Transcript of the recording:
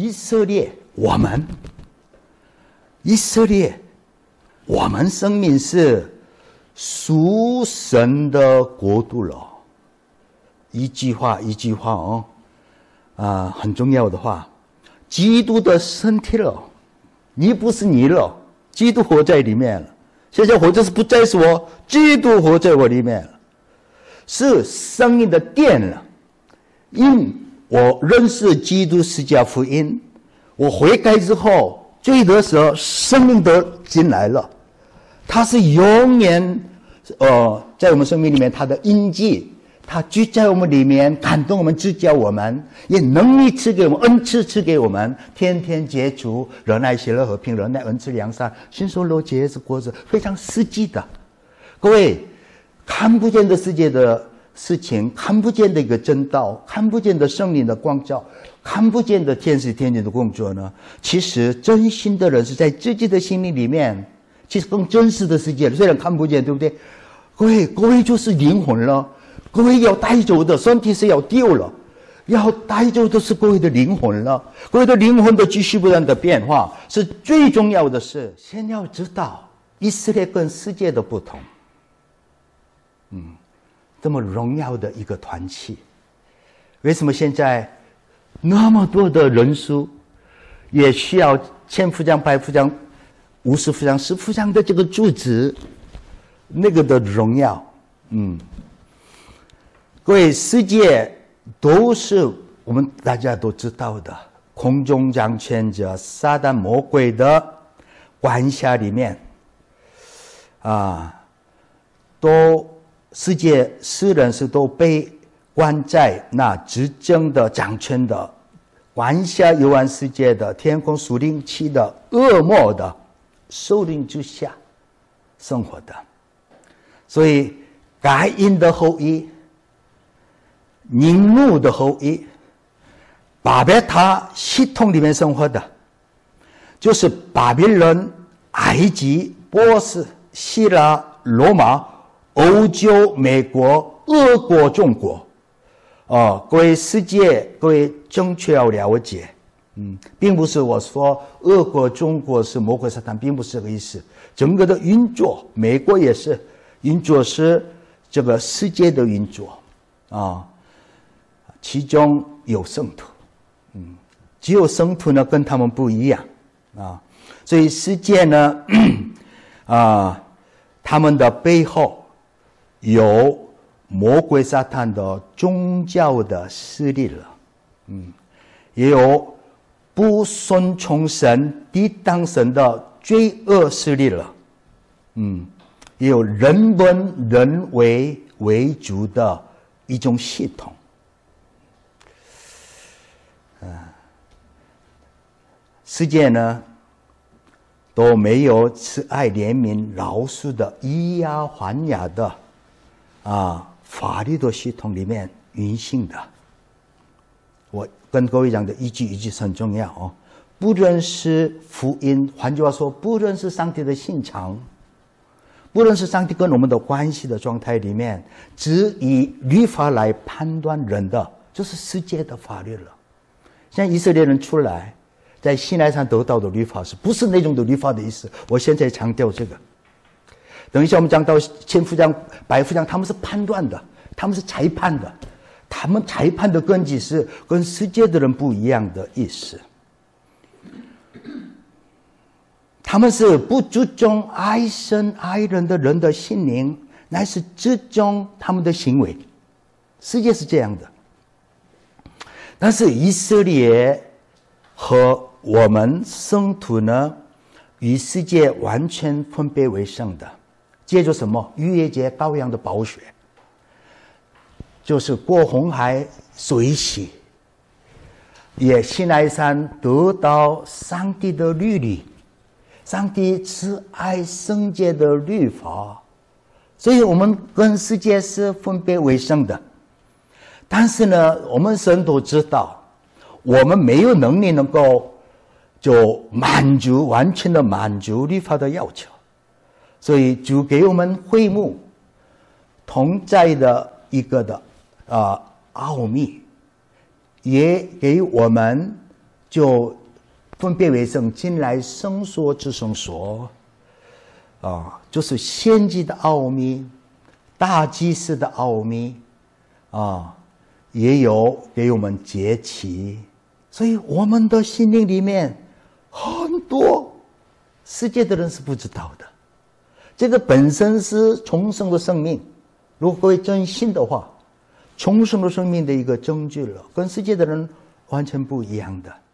以色列，以色列，我们生命是属神的国度了。一句话很重要的话，基督的身体了，你不是你了，基督活在里面了。现在活着是不再是我，基督活在我里面了，是生命的殿了。因我认识基督十架福音，我悔改之后，罪得时生命得进来了。他是永远在我们生命里面，他的印记，他居在我们里面，感动我们，指教我们，也能力赐给我们，恩赐赐给我们，天天结出仁爱、喜乐、和平、忍耐、恩慈、良善、信守罗结是果子，非常实际的。各位，看不见的世界的事情，看不见的一个真道，看不见的圣灵的光照，看不见的天使天军的工作呢，其实真心的人是在自己的心灵里面，其实更真实的世界，虽然看不见，对不对？各位就是灵魂了，各位要带走的身体是要丢了，要带走的是各位的灵魂了。各位的灵魂的继续不断的变化是最重要的事。先要知道以色列跟世界的不同，这么荣耀的一个团契，为什么现在那么多的人数也需要千夫长、百夫长、50夫长、10夫长的这个柱子，那个的荣耀？各位，世界都是我们大家都知道的，空中掌权者撒旦魔鬼的管辖里面世界世人是都被关在那执政的、掌权的、管辖幽暗世界的、天空属灵气的恶魔的首领之下生活的。所以该隐的后裔、宁怒的后裔、巴别塔系统里面生活的，就是巴比伦、埃及、波斯、希腊、罗马、欧洲、美国、俄国、中国。各位世界，各位正确要了解，并不是我说俄国、中国是魔鬼撒旦，并不是这个意思。整个的运作，美国也是运作，是这个世界的运作其中有圣徒，只有圣徒呢跟他们不一样所以世界呢他们的背后有魔鬼撒旦的宗教的势力了，也有不顺从神、抵挡神的罪恶势力了，也有人本人为主的一种系统，世界呢都没有慈爱、怜悯、饶恕的以牙还牙的法律的系统里面运行的。我跟各位讲的一句一句很重要不认识福音，换句话说，不认识上帝的心肠，不认识上帝跟我们的关系的状态里面，只以律法来判断人的，就是世界的法律了。像以色列人出来在西奈山得到的律法，是不是那种的律法的意思？我现在强调这个。等一下我们讲到千夫长、百夫长，他们是判断的，他们是裁判的，他们裁判的根基是跟世界的人不一样的意思。他们是不注重爱神爱人的人的心灵，乃是注重他们的行为。世界是这样的，但是以色列和我们圣徒呢，与世界完全分别为圣的。借着什么？逾越节羔羊的宝血，就是过红海水洗，也西奈山得到上帝的律例，上帝慈爱圣洁的律法，所以我们跟世界是分别为圣的。但是呢，我们神都知道，我们没有能力能够就完全的满足律法的要求，所以主给我们会幕同在的一个的奥秘，也给我们就分别为圣，今来生说之圣所，就是先知的奥秘，大祭司的奥秘，也有给我们节期，所以我们的心灵里面很多世界的人是不知道的。这个本身是重生的生命，如果各位真信的话，重生的生命的一个证据了，跟世界的人完全不一样的。